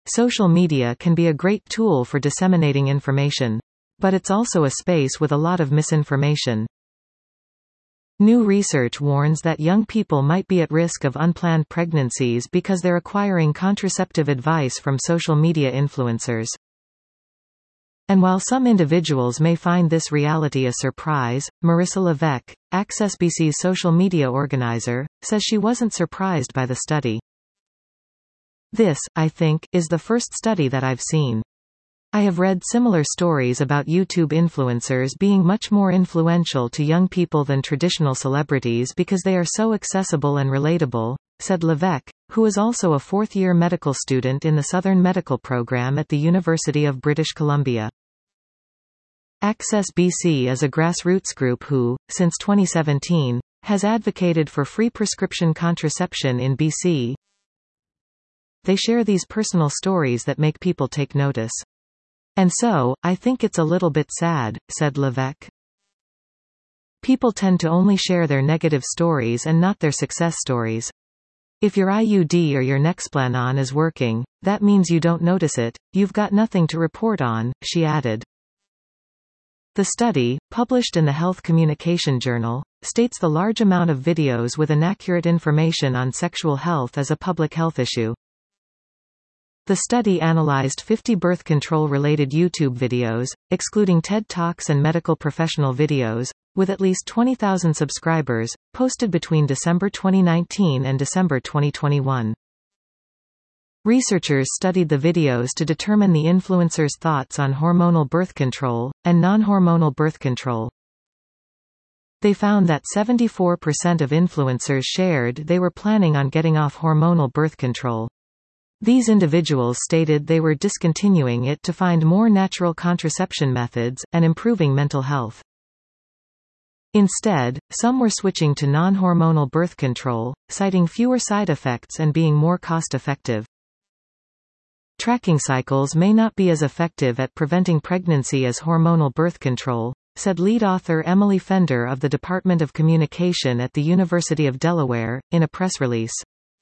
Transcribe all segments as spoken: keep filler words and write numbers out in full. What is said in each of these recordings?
social media can be a great tool for disseminating information. But it's also a space with a lot of misinformation. New research warns that young people might be at risk of unplanned pregnancies because they're acquiring contraceptive advice from social media influencers. And while some individuals may find this reality a surprise, Marissa Levesque, Access B C's social media organizer, says she wasn't surprised by the study. This, I think, is the first study that I've seen. I have read similar stories about YouTube influencers being much more influential to young people than traditional celebrities because they are so accessible and relatable, said Levesque, who is also a fourth-year medical student in the Southern Medical Program at the University of British Columbia. Access B C is a grassroots group who, since twenty seventeen, has advocated for free prescription contraception in B C. They share these personal stories that make people take notice. And so, I think it's a little bit sad, said Levesque. People tend to only share their negative stories and not their success stories. If your I U D or your Nexplanon is working, that means you don't notice it, you've got nothing to report on, she added. The study, published in the Health Communication Journal, states the large amount of videos with inaccurate information on sexual health is a public health issue. The study analyzed fifty birth control-related YouTube videos, excluding TED Talks and medical professional videos, with at least twenty thousand subscribers, posted between December twenty nineteen and December twenty twenty-one. Researchers studied the videos to determine the influencers' thoughts on hormonal birth control, and non-hormonal birth control. They found that seventy-four percent of influencers shared they were planning on getting off hormonal birth control. These individuals stated they were discontinuing it to find more natural contraception methods, and improving mental health. Instead, some were switching to non-hormonal birth control, citing fewer side effects and being more cost-effective. Tracking cycles may not be as effective at preventing pregnancy as hormonal birth control, said lead author Emily Fender of the Department of Communication at the University of Delaware, in a press release.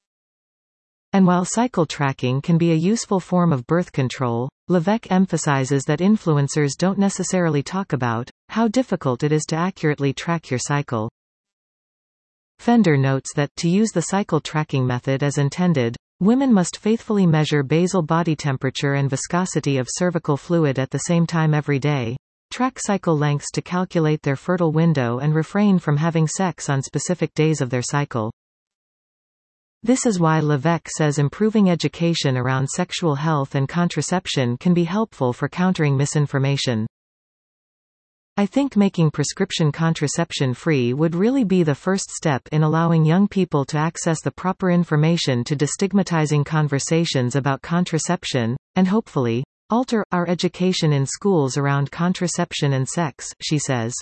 And while cycle tracking can be a useful form of birth control, Levesque emphasizes that influencers don't necessarily talk about how difficult it is to accurately track your cycle. Fender notes that, to use the cycle tracking method as intended, women must faithfully measure basal body temperature and viscosity of cervical fluid at the same time every day, track cycle lengths to calculate their fertile window and refrain from having sex on specific days of their cycle. This is why Levesque says improving education around sexual health and contraception can be helpful for countering misinformation. I think making prescription contraception free would really be the first step in allowing young people to access the proper information to destigmatizing conversations about contraception, and hopefully, alter our education in schools around contraception and sex, she says.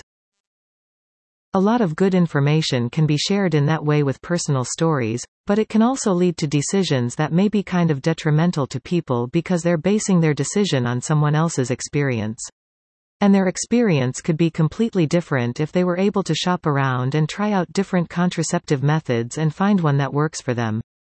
A lot of good information can be shared in that way with personal stories, but it can also lead to decisions that may be kind of detrimental to people because they're basing their decision on someone else's experience. And their experience could be completely different if they were able to shop around and try out different contraceptive methods and find one that works for them.